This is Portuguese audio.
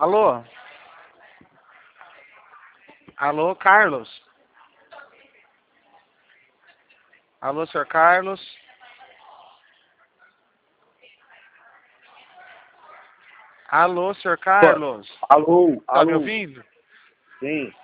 Alô? Alô, Carlos? Alô, senhor Carlos? Alô, senhor Carlos? Alô, Tá me alô, ouvindo? sim.